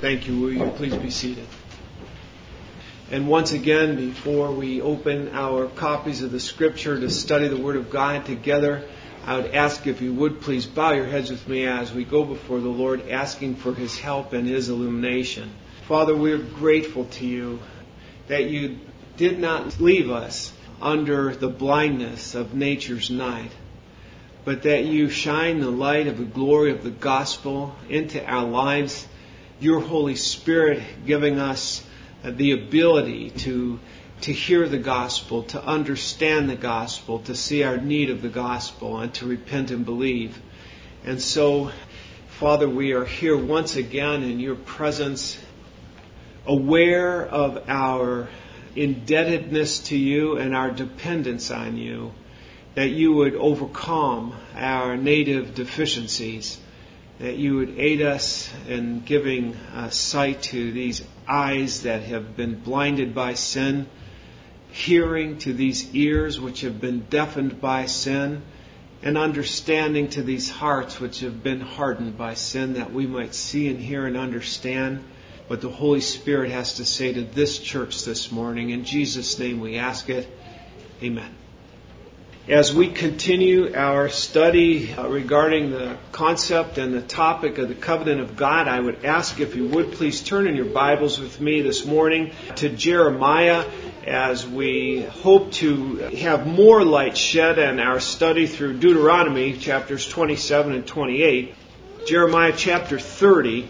Thank you. Will you please be seated? And once again, before we open our copies of the Scripture to study the Word of God together, I would ask if you would please bow your heads with me as we go before the Lord, asking for His help and His illumination. Father, we are grateful to you that you did not leave us under the blindness of nature's night, but that you shine the light of the glory of the gospel into our lives, your Holy Spirit giving us the ability to hear the gospel, to understand the gospel, to see our need of the gospel, and to repent and believe. And so, Father, we are here once again in your presence, aware of our indebtedness to you and our dependence on you, that you would overcome our native deficiencies, that you would aid us in giving sight to these eyes that have been blinded by sin, hearing to these ears which have been deafened by sin, and understanding to these hearts which have been hardened by sin, that we might see and hear and understand what the Holy Spirit has to say to this church this morning. In Jesus' name we ask it. Amen. As we continue our study regarding the concept and the topic of the covenant of God, I would ask if you would please turn in your Bibles with me this morning to Jeremiah, as we hope to have more light shed on our study through Deuteronomy chapters 27 and 28. Jeremiah chapter 30.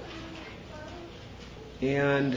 And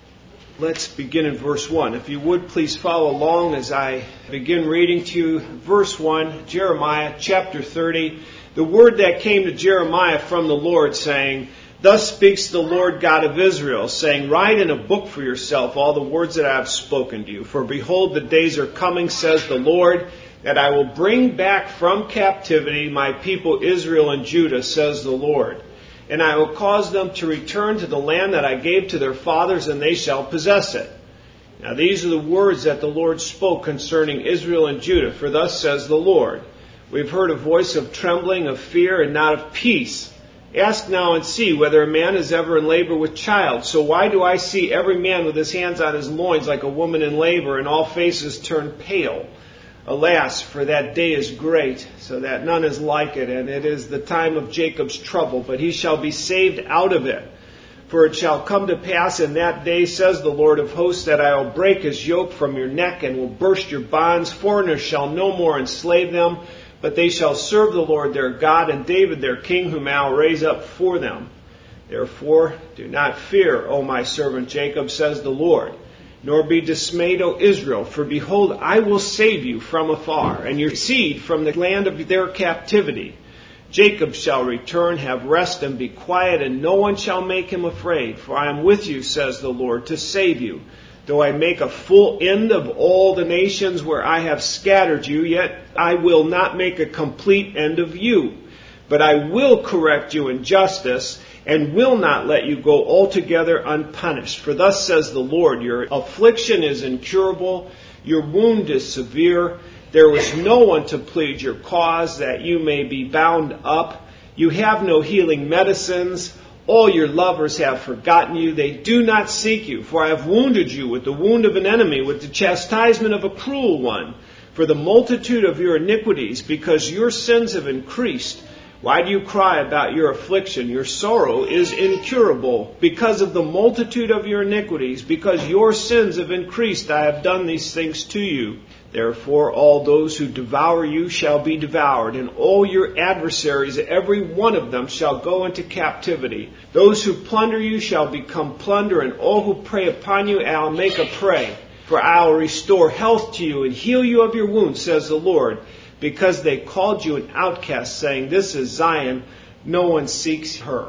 let's begin in verse 1. If you would please follow along as I begin reading to you. Verse 1, Jeremiah chapter 30. The word that came to Jeremiah from the Lord, saying, Thus speaks the Lord God of Israel, saying, Write in a book for yourself all the words that I have spoken to you. For behold, the days are coming, says the Lord, that I will bring back from captivity my people Israel and Judah, says the Lord. And I will cause them to return to the land that I gave to their fathers, and they shall possess it. Now these are the words that the Lord spoke concerning Israel and Judah. For thus says the Lord, We've heard a voice of trembling, of fear, and not of peace. Ask now and see whether a man is ever in labor with child. So why do I see every man with his hands on his loins like a woman in labor, and all faces turn pale? Alas, for that day is great, so that none is like it, and it is the time of Jacob's trouble, but he shall be saved out of it. For it shall come to pass in that day, says the Lord of hosts, that I will break his yoke from your neck, and will burst your bonds. Foreigners shall no more enslave them, but they shall serve the Lord their God, and David their king, whom I will raise up for them. Therefore, do not fear, O my servant Jacob, says the Lord. Nor be dismayed, O Israel, for behold, I will save you from afar, and your seed from the land of their captivity. Jacob shall return, have rest, and be quiet, and no one shall make him afraid. For I am with you, says the Lord, to save you. Though I make a full end of all the nations where I have scattered you, yet I will not make a complete end of you. But I will correct you in justice, and will not let you go altogether unpunished. For thus says the Lord, your affliction is incurable, your wound is severe. There was no one to plead your cause, that you may be bound up. You have no healing medicines. All your lovers have forgotten you. They do not seek you. For I have wounded you with the wound of an enemy, with the chastisement of a cruel one. For the multitude of your iniquities, because your sins have increased. Why do you cry about your affliction? Your sorrow is incurable. Because of the multitude of your iniquities, because your sins have increased, I have done these things to you. Therefore, all those who devour you shall be devoured, and all your adversaries, every one of them, shall go into captivity. Those who plunder you shall become plunder, and all who prey upon you I'll make a prey. For I will restore health to you and heal you of your wounds, says the Lord. Because they called you an outcast, saying, This is Zion, no one seeks her.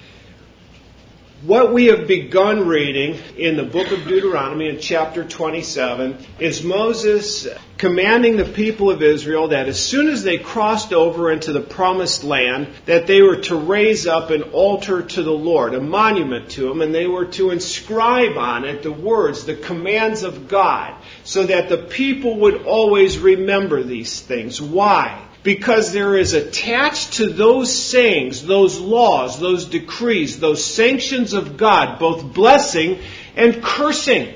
What we have begun reading in the book of Deuteronomy in chapter 27 is Moses commanding the people of Israel that as soon as they crossed over into the promised land, that they were to raise up an altar to the Lord, a monument to him, and they were to inscribe on it the words, the commands of God, so that the people would always remember these things. Why? because there is attached to those sayings, those laws, those decrees, those sanctions of God, both blessing and cursing.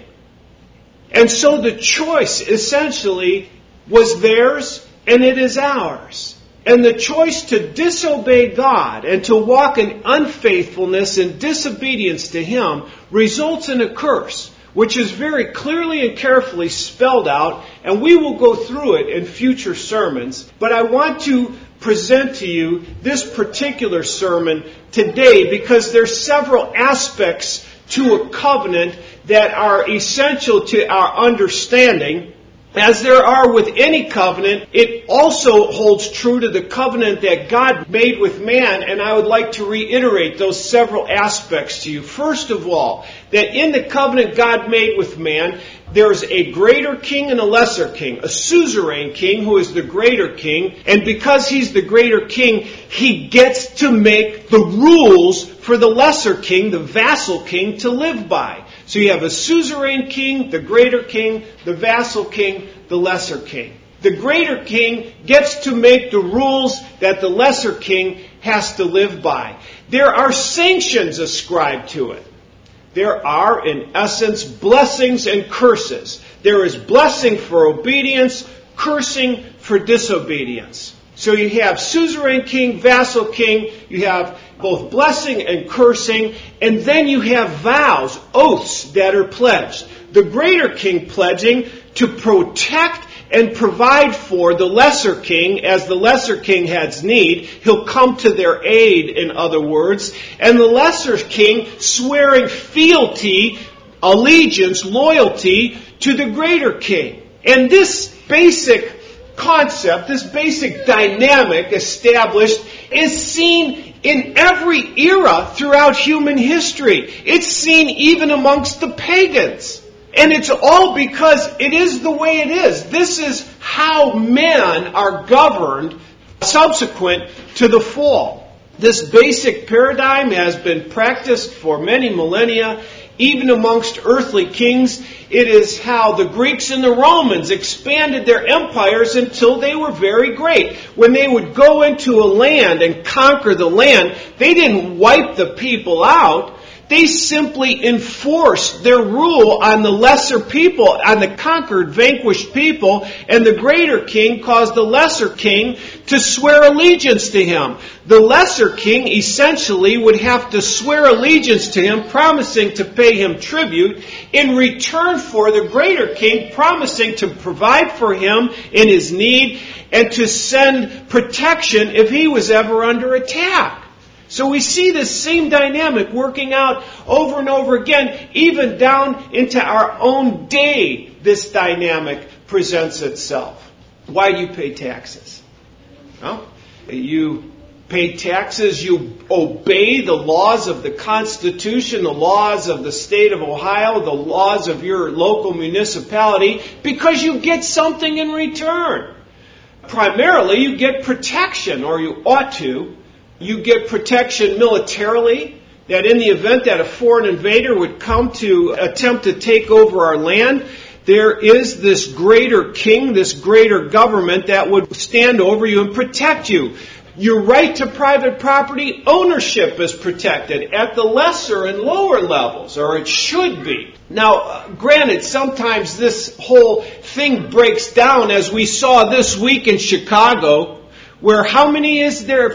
And so the choice essentially was theirs and it is ours. And the choice to disobey God and to walk in unfaithfulness and disobedience to Him results in a curse, which is very clearly and carefully spelled out, and we will go through it in future sermons. But I want to present to you this particular sermon today because there's several aspects to a covenant that are essential to our understanding. As there are with any covenant, it also holds true to the covenant that God made with man, and I would like to reiterate those several aspects to you. First of all, that in the covenant God made with man, there's a greater king and a lesser king, a suzerain king who is the greater king, and because he's the greater king, he gets to make the rules for the lesser king, the vassal king, to live by. So you have a suzerain king, the greater king, the vassal king, the lesser king. The greater king gets to make the rules that the lesser king has to live by. There are sanctions ascribed to it. There are, in essence, blessings and curses. There is blessing for obedience, cursing for disobedience. So you have suzerain king, vassal king, you have both blessing and cursing, and then you have vows, oaths that are pledged. The greater king pledging to protect and provide for the lesser king as the lesser king has need. He'll come to their aid, in other words. And the lesser king swearing fealty, allegiance, loyalty to the greater king. And this basic concept, this basic dynamic established is seen in every era throughout human history. It's seen even amongst the pagans. And it's all because it is the way it is. This is how men are governed subsequent to the fall. This basic paradigm has been practiced for many millennia, even amongst earthly kings. It is how the Greeks and the Romans expanded their empires until they were very great. When they would go into a land and conquer the land, they didn't wipe the people out. They simply enforced their rule on the lesser people, on the conquered, vanquished people, and the greater king caused the lesser king to swear allegiance to him. The lesser king essentially would have to swear allegiance to him, promising to pay him tribute, in return for the greater king promising to provide for him in his need and to send protection if he was ever under attack. So we see this same dynamic working out over and over again, even down into our own day. This dynamic presents itself. Why do you pay taxes? Well, you pay taxes, you obey the laws of the Constitution, the laws of the state of Ohio, the laws of your local municipality, because you get something in return. Primarily, you get protection, or you ought to. You get protection militarily, that in the event that a foreign invader would come to attempt to take over our land, there is this greater king, this greater government that would stand over you and protect you. Your right to private property ownership is protected at the lesser and lower levels, or it should be. Now, granted, sometimes this whole thing breaks down, as we saw this week in Chicago, where how many is there?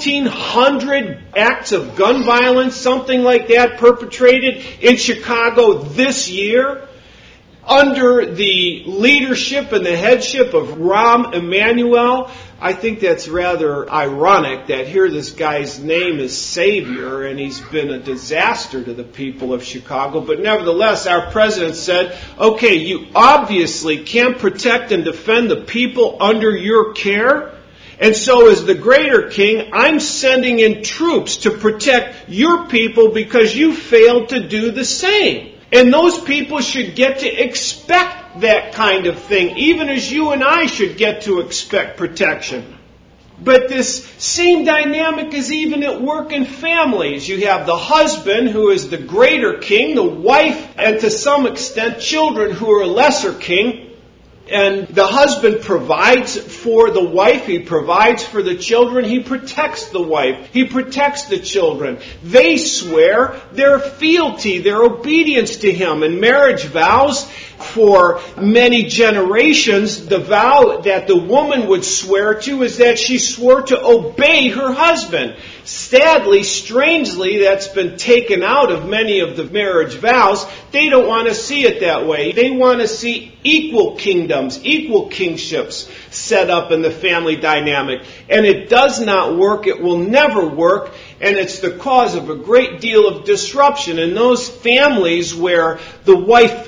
1,400 acts of gun violence, something like that, perpetrated in Chicago this year under the leadership and the headship of Rahm Emanuel. I think that's rather ironic that here this guy's name is Savior and he's been a disaster to the people of Chicago. But nevertheless, our president said, okay, you obviously can't protect and defend the people under your care. And so as the greater king, I'm sending in troops to protect your people because you failed to do the same. And those people should get to expect that kind of thing, even as you and I should get to expect protection. But this same dynamic is even at work in families. You have the husband, who is the greater king, the wife, and to some extent children, who are a lesser king. And the husband provides for the wife. He provides for the children. He protects the wife. He protects the children. They swear their fealty, their obedience to him. In marriage vows, for many generations, the vow that the woman would swear to is that she swore to obey her husband. Sadly, strangely, that's been taken out of many of the marriage vows. They don't want to see it that way. They want to see equal kingdoms, equal kingships set up in the family dynamic. And it does not work. It will never work. And it's the cause of a great deal of disruption in those families where the wife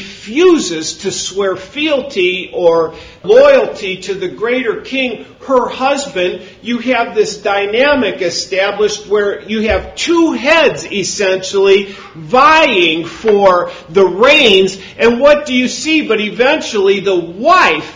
refuses to swear fealty or loyalty to the greater king, her husband. You have this dynamic established where you have two heads essentially vying for the reins. And what do you see? But eventually the wife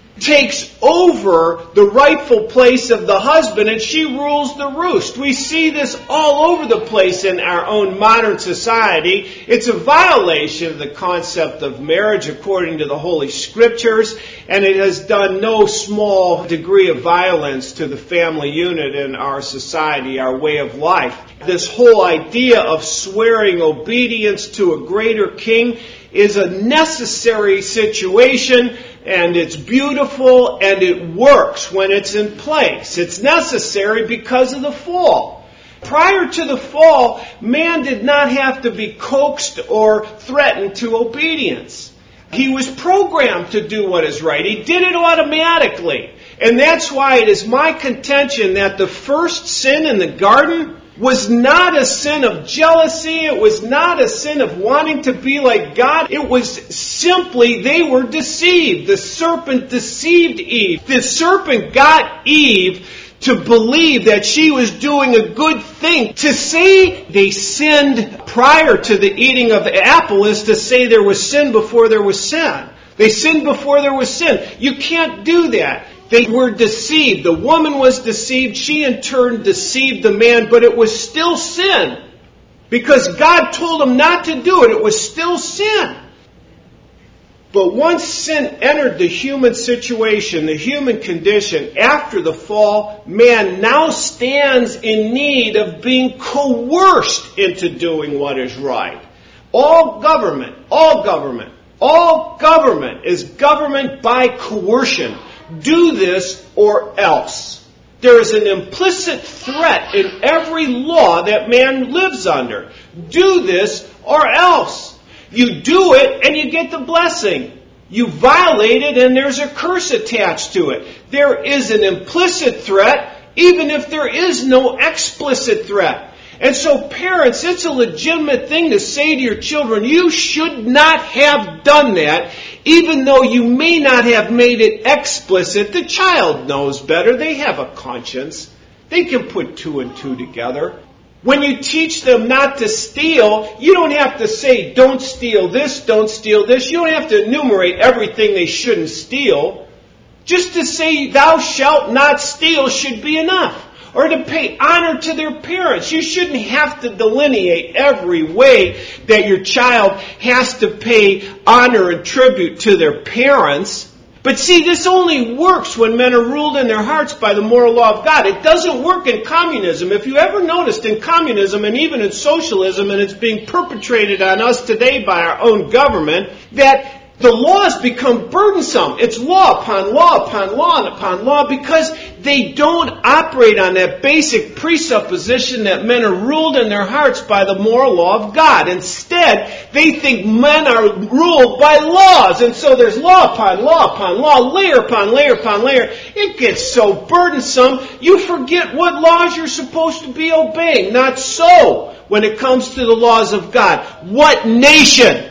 takes over the rightful place of the husband and she rules the roost. We see this all over the place in our own modern society. It's a violation of the concept of marriage according to the Holy Scriptures, and it has done no small degree of violence to the family unit in our society, our way of life. This whole idea of swearing obedience to a greater king is a necessary situation, and it's beautiful, and it works when it's in place. It's necessary because of the fall. Prior to the fall, man did not have to be coaxed or threatened to obedience. He was programmed to do what is right. He did it automatically. And that's why it is my contention that the first sin in the garden was not a sin of jealousy. It was not a sin of wanting to be like God. It was simply they were deceived. The serpent deceived Eve. The serpent got Eve to believe that she was doing a good thing. To say they sinned prior to the eating of the apple is to say there was sin before there was sin. They sinned before there was sin. You can't do that. They were deceived. The woman was deceived. She in turn deceived the man, but it was still sin. Because God told them not to do it. It was still sin. But once sin entered the human situation, the human condition, after the fall, man now stands in need of being coerced into doing what is right. All government is government by coercion. Do this or else. There is an implicit threat in every law that man lives under. Do this or else. You do it and you get the blessing. You violate it and there's a curse attached to it. There is an implicit threat even if there is no explicit threat. And so parents, it's a legitimate thing to say to your children, you should not have done that, even though you may not have made it explicit. The child knows better. They have a conscience. They can put two and two together. When you teach them not to steal, you don't have to say, don't steal this, don't steal this. You don't have to enumerate everything they shouldn't steal. Just to say, thou shalt not steal should be enough. Or to pay honor to their parents. You shouldn't have to delineate every way that your child has to pay honor and tribute to their parents. But see, this only works when men are ruled in their hearts by the moral law of God. It doesn't work in communism. If you ever noticed in communism and even in socialism, and it's being perpetrated on us today by our own government, that the laws become burdensome. It's law upon law upon law and upon law because they don't operate on that basic presupposition that men are ruled in their hearts by the moral law of God. Instead, they think men are ruled by laws. And so there's law upon law upon law, layer upon layer upon layer. It gets so burdensome, you forget what laws you're supposed to be obeying. Not so when it comes to the laws of God. What nation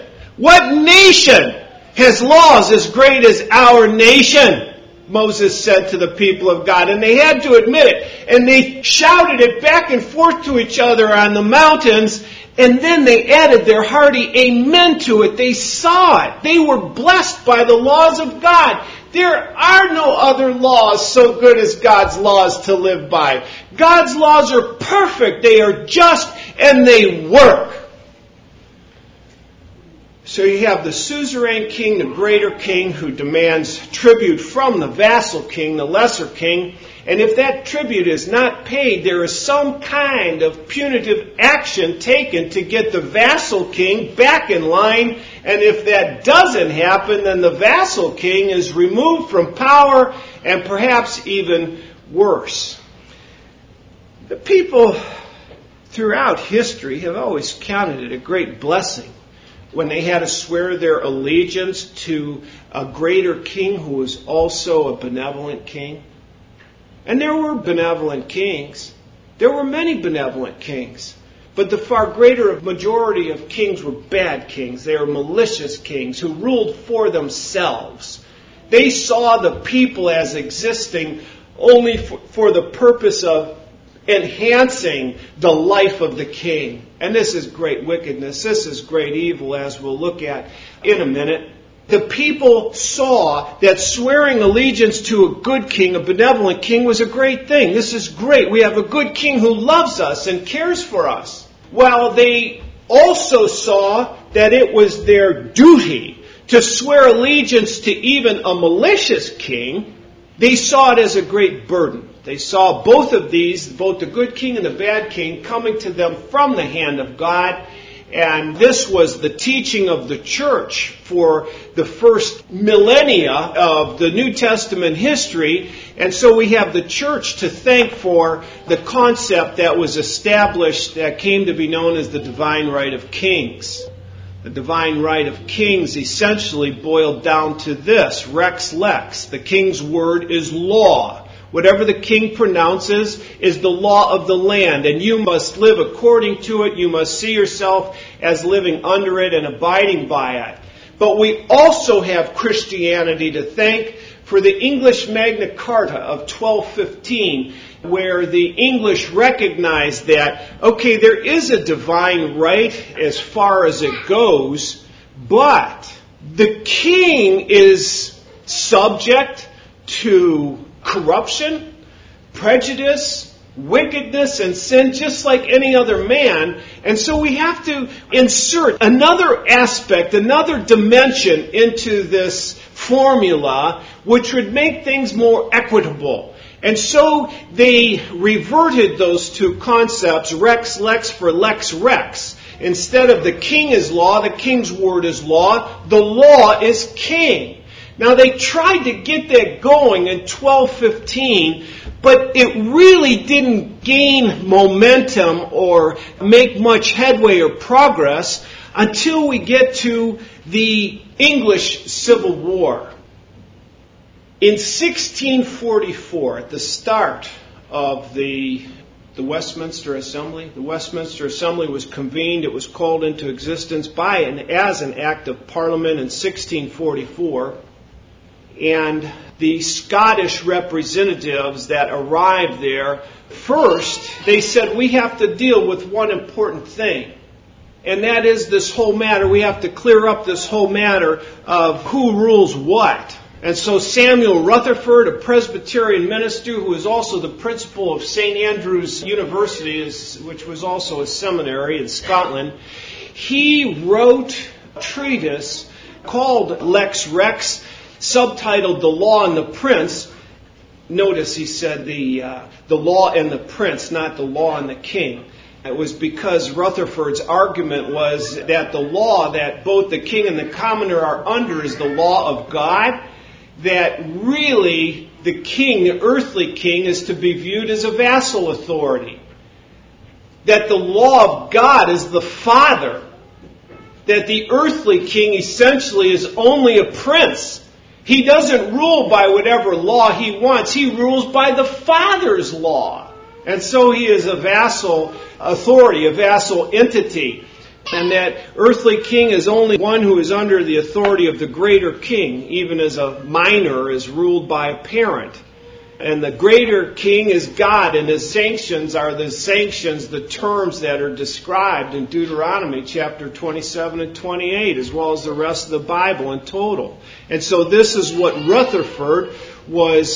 has laws as great as our nation? Moses said to the people of God, and they had to admit it, and they shouted it back and forth to each other on the mountains, and then they added their hearty amen to it. They saw it. They were blessed by the laws of God. There are no other laws so good as God's laws to live by. God's laws are perfect. They are just, and they work. So you have the suzerain king, the greater king, who demands tribute from the vassal king, the lesser king. And if that tribute is not paid, there is some kind of punitive action taken to get the vassal king back in line. And if that doesn't happen, then the vassal king is removed from power, and perhaps even worse. The people throughout history have always counted it a great blessing when they had to swear their allegiance to a greater king who was also a benevolent king. And there were benevolent kings. There were many benevolent kings. But the far greater majority of kings were bad kings. They were malicious kings who ruled for themselves. They saw the people as existing only for the purpose of enhancing the life of the king. And this is great wickedness. This is great evil, as we'll look at in a minute. The people saw that swearing allegiance to a good king, a benevolent king, was a great thing. This is great. We have a good king who loves us and cares for us. While they also saw that it was their duty to swear allegiance to even a malicious king, they saw it as a great burden. They saw both of these, both the good king and the bad king, coming to them from the hand of God. And this was the teaching of the church for the first millennia of the New Testament history. And so we have the church to thank for the concept that was established that came to be known as the divine right of kings. The divine right of kings essentially boiled down to this: rex lex. The king's word is law. Whatever the king pronounces is the law of the land, and you must live according to it. You must see yourself as living under it and abiding by it. But we also have Christianity to thank for the English Magna Carta of 1215, where the English recognized that, okay, there is a divine right as far as it goes, but the king is subject to corruption, prejudice, wickedness, and sin just like any other man. And so we have to insert another aspect, another dimension into this formula which would make things more equitable. And so they reverted those two concepts, rex lex for lex rex. Instead of the king is law, the king's word is law, the law is king. Now, they tried to get that going in 1215, but it really didn't gain momentum or make much headway or progress until we get to the English Civil War. In 1644, at the start of the Westminster Assembly, the Westminster Assembly was convened. It was called into existence as an act of Parliament in 1644. And the Scottish representatives that arrived there, first, they said, we have to deal with one important thing. And that is this whole matter. We have to clear up this whole matter of who rules what. And so Samuel Rutherford, a Presbyterian minister who was also the principal of St. Andrew's University, which was also a seminary in Scotland, he wrote a treatise called Lex Rex, subtitled The Law and the Prince. Notice he said the law and the prince, not the law and the king. It was because Rutherford's argument was that the law that both the king and the commoner are under is the law of God, that really the king, the earthly king, is to be viewed as a vassal authority. That the law of God is the father. That the earthly king essentially is only a prince. He doesn't rule by whatever law he wants. He rules by the Father's law. And so he is a vassal authority, a vassal entity. And that earthly king is only one who is under the authority of the greater king, even as a minor is ruled by a parent. And the greater king is God, and his sanctions are the sanctions, the terms that are described in Deuteronomy chapter 27 and 28, as well as the rest of the Bible in total. And so this is what Rutherford was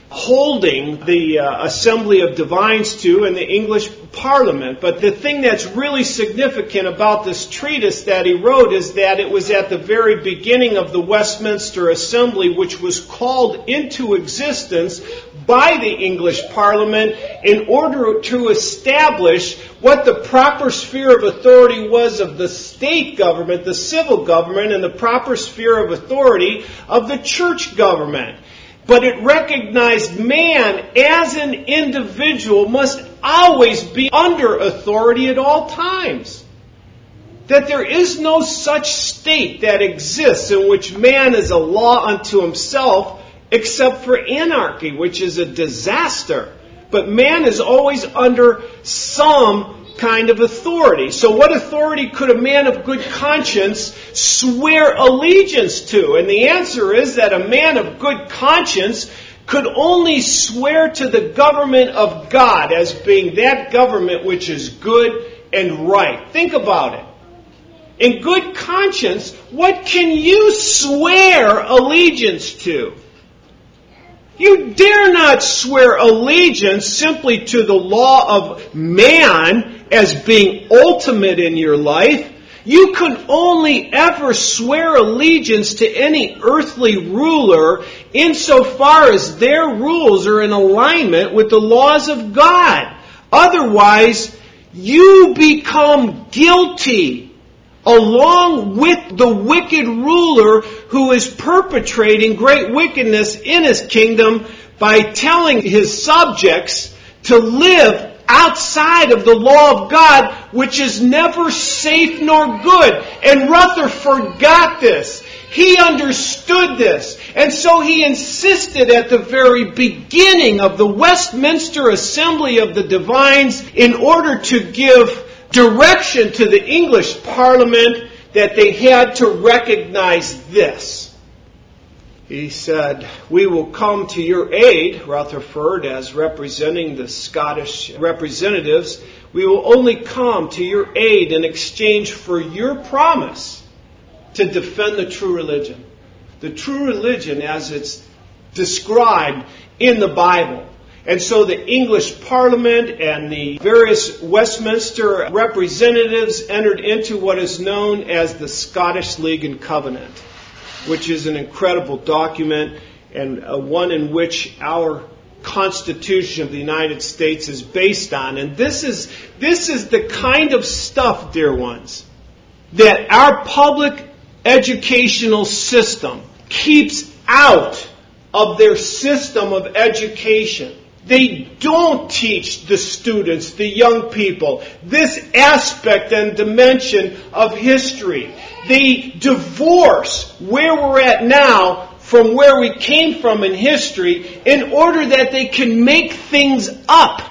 holding the Assembly of Divines to in the English Parliament. But the thing that's really significant about this treatise that he wrote is that it was at the very beginning of the Westminster Assembly, which was called into existence by the English Parliament in order to establish what the proper sphere of authority was of the state government, the civil government, and the proper sphere of authority of the church government. But it recognized man as an individual must always be under authority at all times. That there is no such state that exists in which man is a law unto himself except for anarchy, which is a disaster. But man is always under some kind of authority. So what authority could a man of good conscience swear allegiance to? And the answer is that a man of good conscience could only swear to the government of God as being that government which is good and right. Think about it. In good conscience, what can you swear allegiance to? You dare not swear allegiance simply to the law of man as being ultimate in your life. You can only ever swear allegiance to any earthly ruler insofar as their rules are in alignment with the laws of God. Otherwise, you become guilty along with the wicked ruler who is perpetrating great wickedness in his kingdom by telling his subjects to live outside of the law of God, which is never safe nor good. And Rutherford got this. He understood this. And so he insisted at the very beginning of the Westminster Assembly of the Divines, in order to give direction to the English Parliament, that they had to recognize this. He said, "We will come to your aid," Rutherford, as representing the Scottish representatives. "We will only come to your aid in exchange for your promise to defend the true religion." The true religion as it's described in the Bible. And so the English Parliament and the various Westminster representatives entered into what is known as the Scottish League and Covenant, which is an incredible document and one in which our Constitution of the United States is based on. And this is the kind of stuff, dear ones, that our public educational system keeps out of their system of education. They don't teach the students, the young people, this aspect and dimension of history. They divorce where we're at now from where we came from in history in order that they can make things up.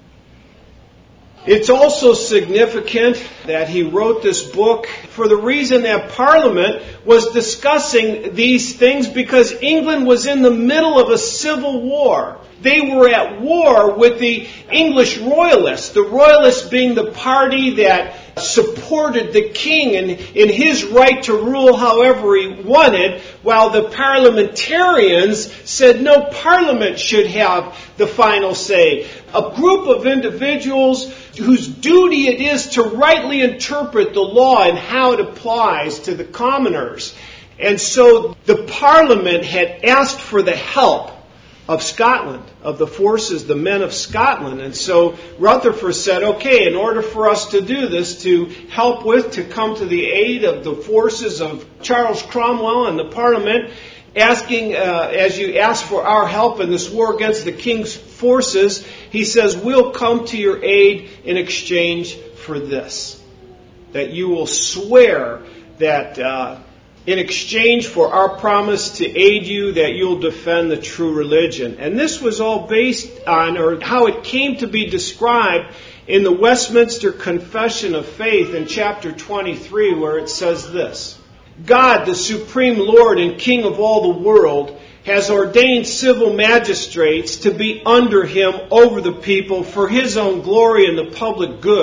It's also significant that he wrote this book for the reason that Parliament was discussing these things because England was in the middle of a civil war. They were at war with the English Royalists, the Royalists being the party that supported the king in his right to rule however he wanted, while the parliamentarians said no, Parliament should have the final say. A group of individuals whose duty it is to rightly interpret the law and how it applies to the commoners. And so the Parliament had asked for the help of Scotland, of the forces, the men of Scotland. And so Rutherford said, okay, in order for us to do this, to help with, to come to the aid of the forces of Charles Cromwell and the Parliament, asking, as you ask for our help in this war against the king's forces, he says, we'll come to your aid in exchange for this. That you will swear that in exchange for our promise to aid you, that you'll defend the true religion. And this was all based on, or how it came to be described in the Westminster Confession of Faith in chapter 23, where it says this: God, the supreme Lord and King of all the world, has ordained civil magistrates to be under him over the people for his own glory and the public good,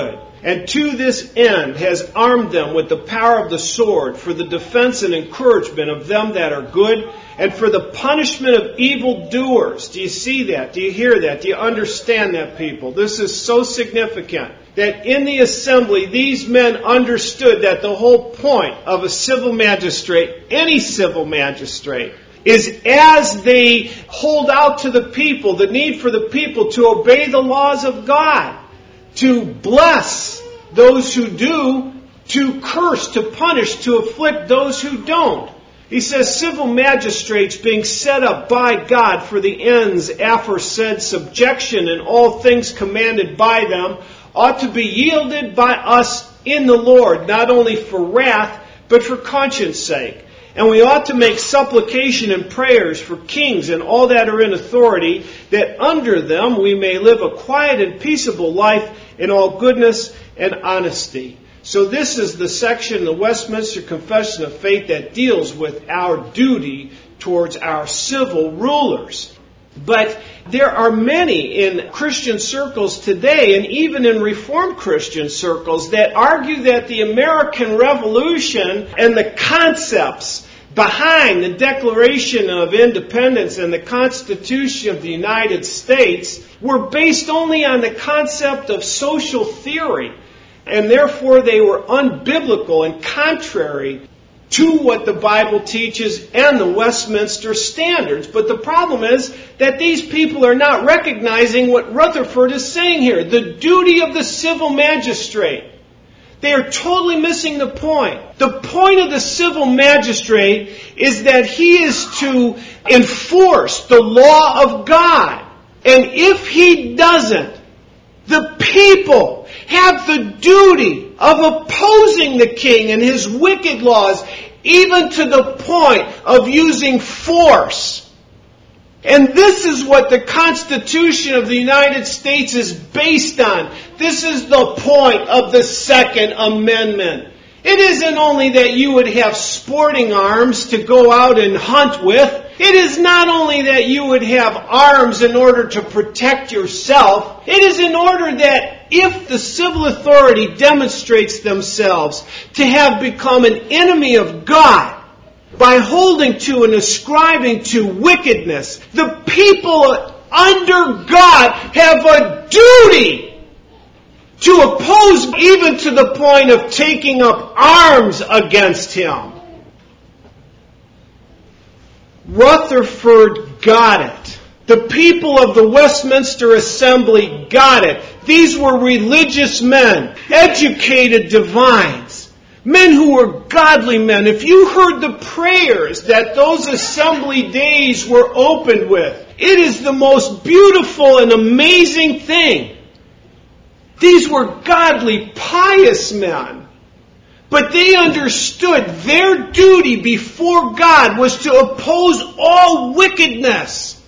and to this end has armed them with the power of the sword for the defense and encouragement of them that are good, and for the punishment of evildoers. Do you see that? Do you hear that? Do you understand that, people? This is so significant that in the assembly, these men understood that the whole point of a civil magistrate, any civil magistrate, is as they hold out to the people, the need for the people to obey the laws of God, to bless those who do, to curse, to punish, to afflict those who don't. He says civil magistrates being set up by God for the ends aforesaid subjection in all things commanded by them ought to be yielded by us in the Lord, not only for wrath, but for conscience sake. And we ought to make supplication and prayers for kings and all that are in authority, that under them we may live a quiet and peaceable life in all goodness and honesty. So this is the section in the Westminster Confession of Faith that deals with our duty towards our civil rulers. But there are many in Christian circles today, and even in Reformed Christian circles, that argue that the American Revolution and the concepts behind the Declaration of Independence and the Constitution of the United States were based only on the concept of social theory, and therefore they were unbiblical and contrary to what the Bible teaches and the Westminster Standards. But the problem is that these people are not recognizing what Rutherford is saying here, the duty of the civil magistrate. They are totally missing the point. The point of the civil magistrate is that he is to enforce the law of God. And if he doesn't, the people have the duty of opposing the king and his wicked laws, even to the point of using force. And this is what the Constitution of the United States is based on. This is the point of the Second Amendment. It isn't only that you would have sporting arms to go out and hunt with. It is not only that you would have arms in order to protect yourself. It is in order that if the civil authority demonstrates themselves to have become an enemy of God, by holding to and ascribing to wickedness, the people under God have a duty to oppose, even to the point of taking up arms against him. Rutherford got it. The people of the Westminster Assembly got it. These were religious men, educated divines, men who were godly men. If you heard the prayers that those assembly days were opened with, it is the most beautiful and amazing thing. These were godly, pious men. But they understood their duty before God was to oppose all wickedness.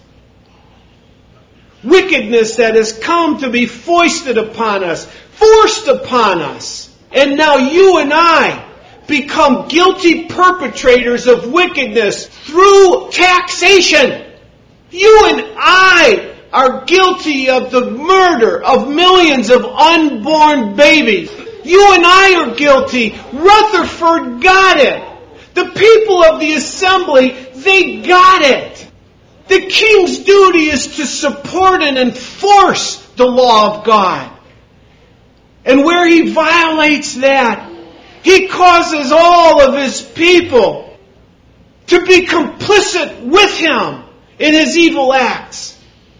Wickedness that has come to be foisted upon us, forced upon us. And now you and I become guilty perpetrators of wickedness through taxation. You and I are guilty of the murder of millions of unborn babies. You and I are guilty. Rutherford got it. The people of the assembly, they got it. The king's duty is to support and enforce the law of God. And where he violates that, he causes all of his people to be complicit with him in his evil acts.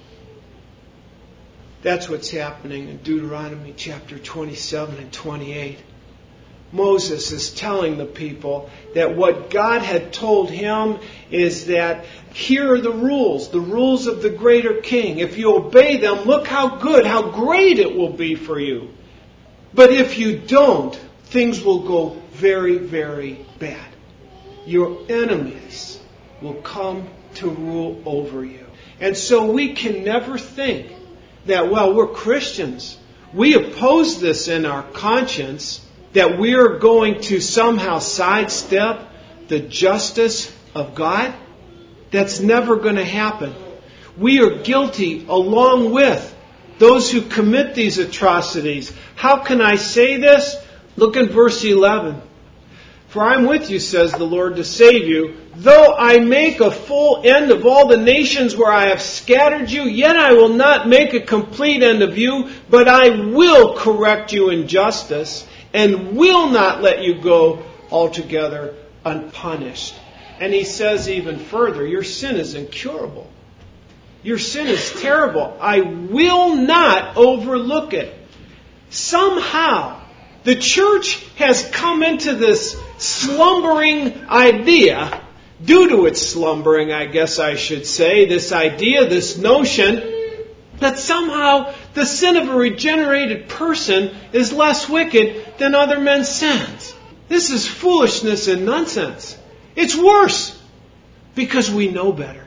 That's what's happening in Deuteronomy chapter 27 and 28. Moses is telling the people that what God had told him is that here are the rules of the greater king. If you obey them, look how good, how great it will be for you. But if you don't, things will go very, very bad. Your enemies will come to rule over you. And so we can never think that, well, we're Christians. We oppose this in our conscience, that we are going to somehow sidestep the justice of God. That's never going to happen. We are guilty along with those who commit these atrocities. How can I say this? Look in verse 11. For I am with you, says the Lord, to save you. Though I make a full end of all the nations where I have scattered you, yet I will not make a complete end of you, but I will correct you in justice, and will not let you go altogether unpunished. And he says even further, your sin is incurable. Your sin is terrible. I will not overlook it. Somehow, the church has come into this slumbering idea, due to its slumbering, I guess I should say, this idea, this notion, that somehow the sin of a regenerated person is less wicked than other men's sins. This is foolishness and nonsense. It's worse, because we know better.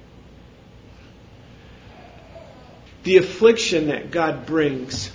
The affliction that God brings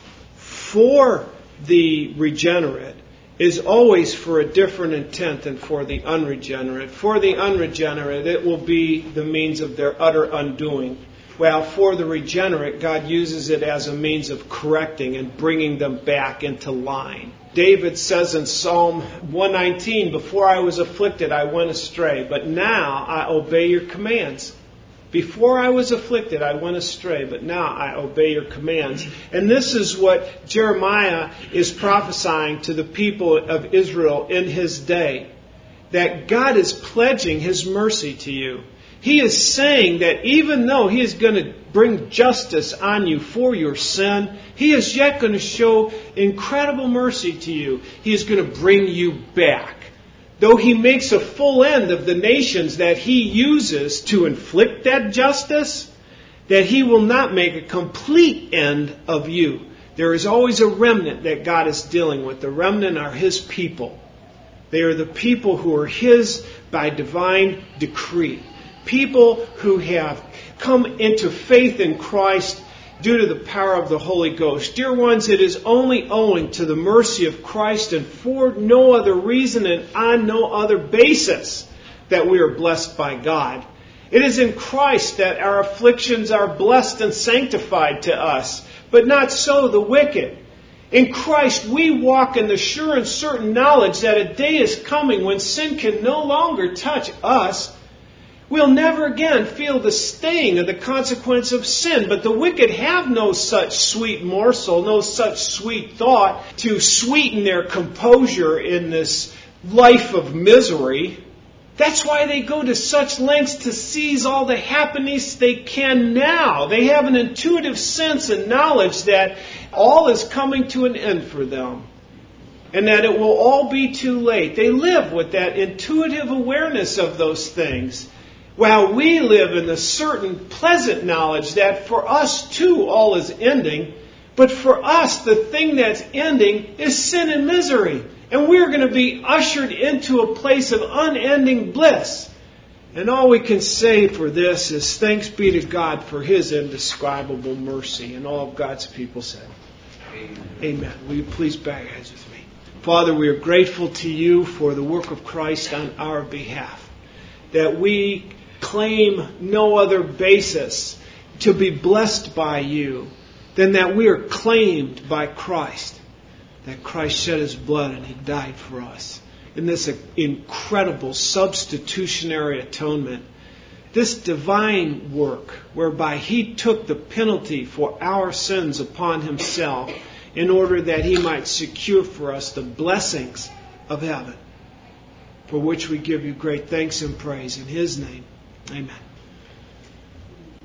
for the regenerate is always for a different intent than for the unregenerate. For the unregenerate, it will be the means of their utter undoing. While for the regenerate, God uses it as a means of correcting and bringing them back into line. David says in Psalm 119, before I was afflicted, I went astray, but now I obey your commands. Before I was afflicted, I went astray, but now I obey your commands. And this is what Jeremiah is prophesying to the people of Israel in his day. That God is pledging His mercy to you. He is saying that even though He is going to bring justice on you for your sin, He is yet going to show incredible mercy to you. He is going to bring you back. Though He makes a full end of the nations that He uses to inflict that justice, that He will not make a complete end of you. There is always a remnant that God is dealing with. The remnant are His people. They are the people who are His by divine decree. People who have come into faith in Christ due to the power of the Holy Ghost. Dear ones, it is only owing to the mercy of Christ and for no other reason and on no other basis that we are blessed by God. It is in Christ that our afflictions are blessed and sanctified to us, but not so the wicked. In Christ, we walk in the sure and certain knowledge that a day is coming when sin can no longer touch us. We'll never again feel the sting of the consequence of sin. But the wicked have no such sweet morsel, no such sweet thought to sweeten their composure in this life of misery. That's why they go to such lengths to seize all the happiness they can now. They have an intuitive sense and knowledge that all is coming to an end for them, and that it will all be too late. They live with that intuitive awareness of those things, while we live in the certain pleasant knowledge that for us too all is ending, but for us the thing that's ending is sin and misery. And we're going to be ushered into a place of unending bliss. And all we can say for this is thanks be to God for His indescribable mercy. And all of God's people said, Amen. Amen. Will you please bow your heads with me? Father, we are grateful to You for the work of Christ on our behalf. That we claim no other basis to be blessed by You than that we are claimed by Christ. That Christ shed His blood and He died for us. In this incredible substitutionary atonement, this divine work whereby He took the penalty for our sins upon Himself in order that He might secure for us the blessings of heaven, for which we give You great thanks and praise in His name. Amen.